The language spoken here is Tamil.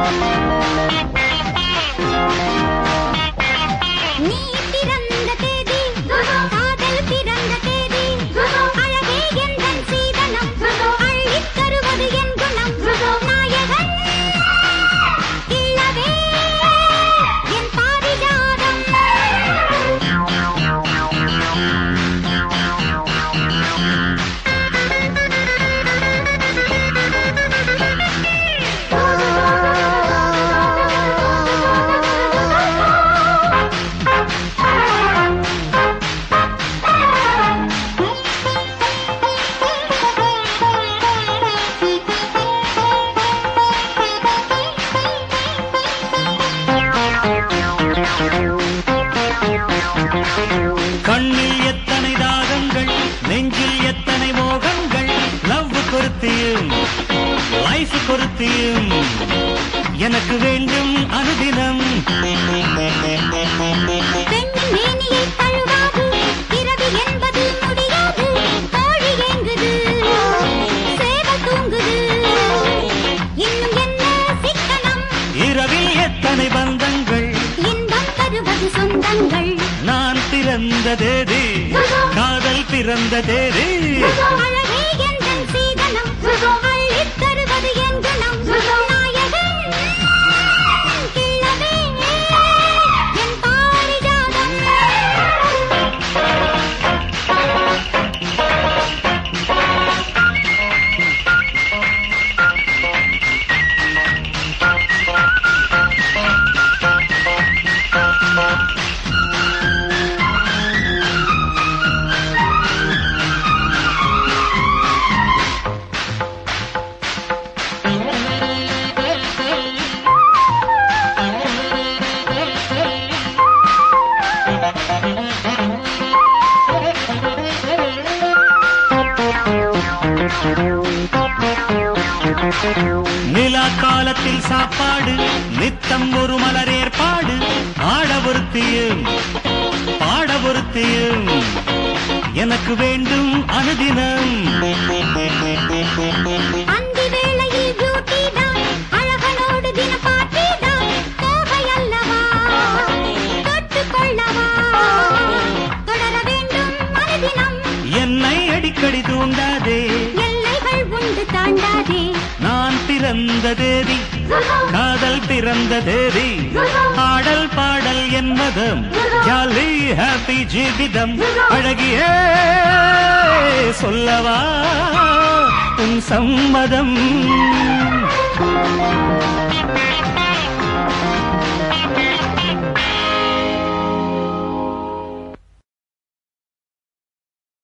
கண்ணில் எத்தனை தாகங்கள், நெஞ்சில் எத்தனை மோகங்கள், லவ் பொருத்தியும் லைஃப் பொருத்தியும் எனக்கு வேண்டும் அனுதினம். இரவில் எத்தனை பந்தங்கள், இன்பம் தருவது சொந்தங்கள். நான் பிறந்த தேதி, காதல் பிறந்த தேதி. அழகே எந்தன் சீதனம், அள்ளித் தருவது என் குணம். நாயகன் கிள்ளவே என் பாரிஜாதம். நிலா காலத்தில் சாப்பாடு, நித்தம் ஒரு மலர் ஏற்பாடு. ஆட பொருத்தியும் பாட பொருத்தியும் எனக்கு வேண்டும் அனுதினம். அந்தி வேளையில் பியூட்டி தான், அழகனோடு தின பார்ட்டி தான். கோவை அல்லவா தொட்டுக் கொள்ளவா, தொடர வேண்டும் அனுதினம். என்னை அடிக்கடி தூண்டாதே, எல்லைகள் உண்டு தாண்டாதே. நான் பிறந்த தேதி, காதல் பிறந்த தேதி. ஆடல் பாடல் என் மதம், ஜாலி ஹாப்பி ஜீவிதம். அழகியே சொல்லவா உன் சம்மதம்.